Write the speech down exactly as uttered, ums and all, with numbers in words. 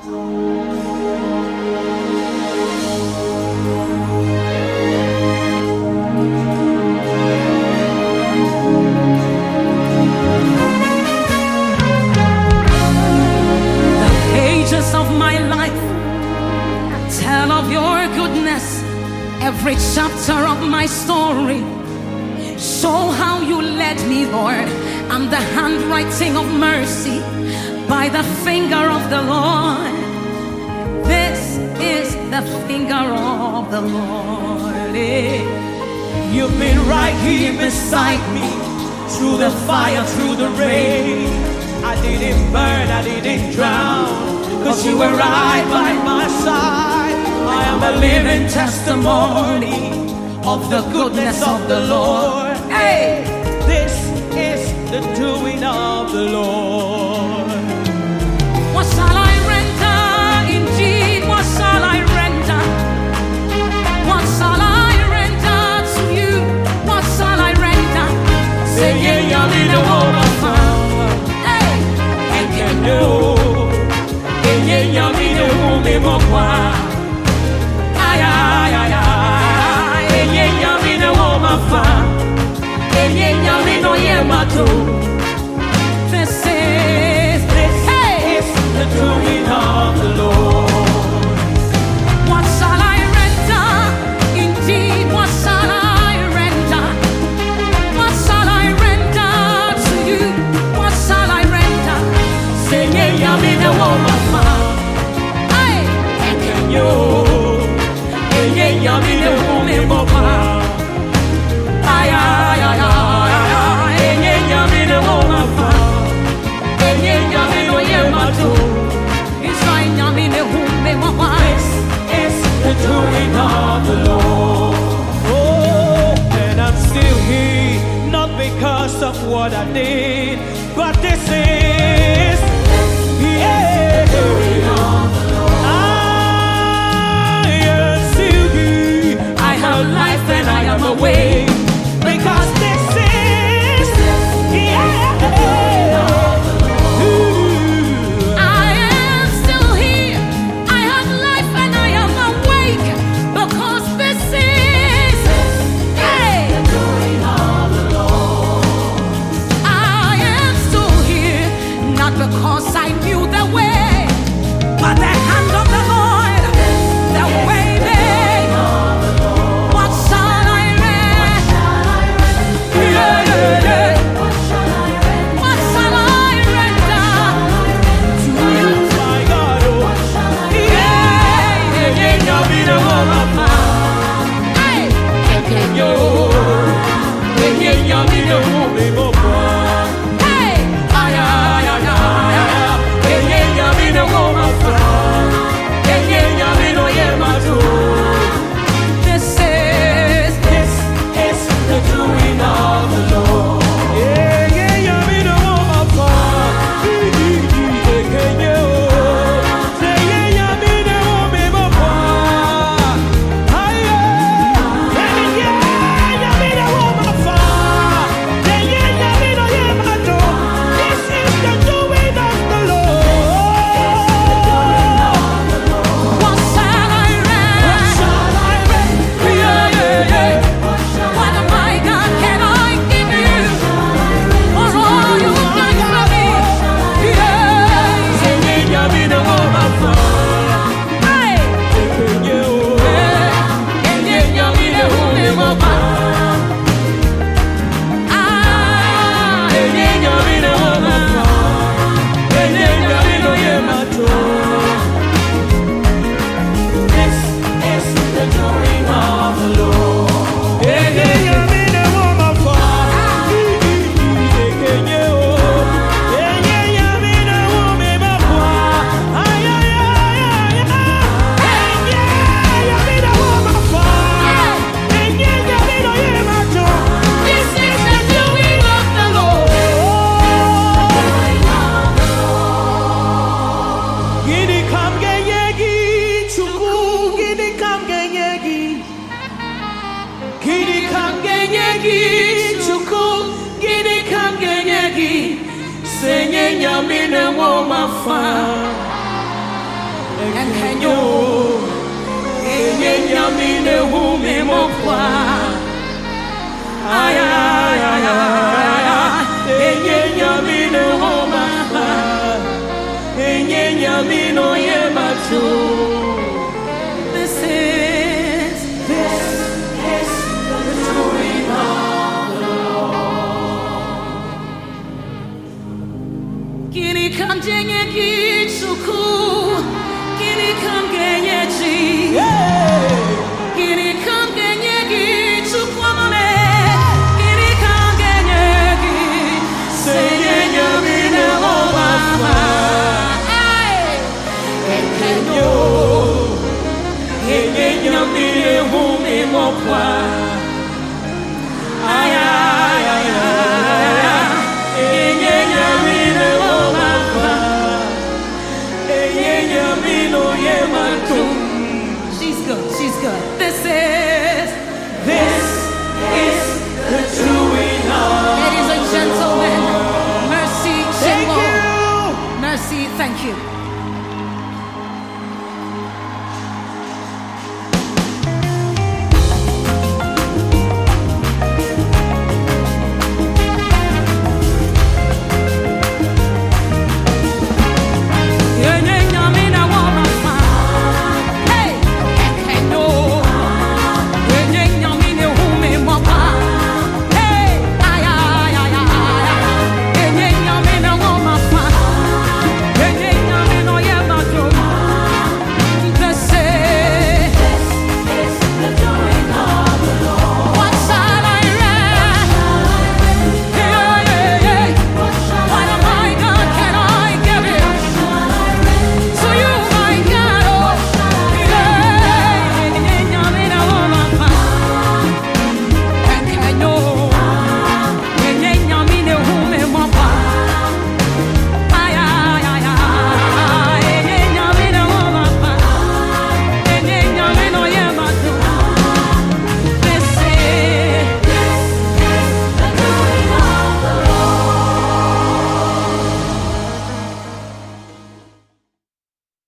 Every chapter of my story, show how you led me, Lord. I'm the handwriting of mercy by the finger of the Lord. This is the finger of the Lord. You've been right here beside me, through the fire, through the rain. I didn't burn, I didn't drown, 'cause you were right by my side. I am a living testimony of the goodness of the Lord. Hey, this is the doing of the Lord. What shall I render? Indeed, what shall I render? What shall I render to you? What shall I render? Say, yeah, you're the woman found. Hey, and can do. Yeah, you're the woman found. this is, this hey, is the doing of the Lord. What shall I render? Indeed, what shall I render? What shall I render to you? What shall I render? Sing it, yummy, the woman found. Hey, and can you? Yeah, yummy, the woman found. Ay, ay, ay, ay. The doing of the Lord. Oh, and I'm still here, not because of what I did, but this is, yeah, the doing of the Lord. I am still here. I have life and I am awake, because this is, yeah, the doing of the Lord. I am still here. I have life and I am awake. Because this is, hey, the doing of the Lord. I am still here, not because I knew the way, but the hand of the Lord, the way made. What shall I render? Yeah, yeah, yeah. What shall I render to you? My God, oh. Yeah, yeah, yeah, You'll be the woman found. hey. Yo, yeah, you'll be the woman found. Hey! Ay, ay, ay, ay, ay. Yeah, you'll be the woman found. Yeah, you'll be the woman found. This is, This is the doing of the Lord. Yeah, yeah, you'll be the woman found. Yeah, yeah, yeah, you'll be the woman found. Ay, yeah, yeah, you'll be the woman found. Yeah, yeah, you'll be the woman found. This is the doing of the Lord. what shall I render? Shall I render? Yeah, yeah, yeah. What am I, God, can I give you? For all you've done for me? Yeah! Singing, you'll be the woman found. Hey! Yeah, yeah, yeah, you'll be the woman found. Ah! Yeah, yeah, you'll be the woman found. Yeah, yeah, you'll be the woman found. This is the doing of the Lord. Yeah, yeah, you'll be the woman found. Yeah, yeah, yeah, yeah, you'll be the woman found. Ay, ay, ay, ay, ay. Yeah, you'll be the woman found. Yeah, yeah, you'll be the woman found. This is the doing of the Lord. Gidi kam genyegi, chuku gidi kam genyegi. Gidi kam genyegi, chuku gidi kam genyegi. Senye nyamine wo mafa. Ay, ay, ay, ay, ay. Enye nyamino homa. Enye nyamino yematu. This is, This is the doing of the Lord. Kini kam jenye kichuku, kini kam genye chi, kini kam genye kichuku amame, kini kam genye ki, senye nyamine omama. Enyo, enye nyamine humi mokwa. Ay, ay, ay, ay. Enye nyamine omokwa. Enye nyamino yematu. She's good, she's good. This is, This is the doing of. ladies and gentlemen, Mercy Thank Chinwo. you. Mercy, thank you.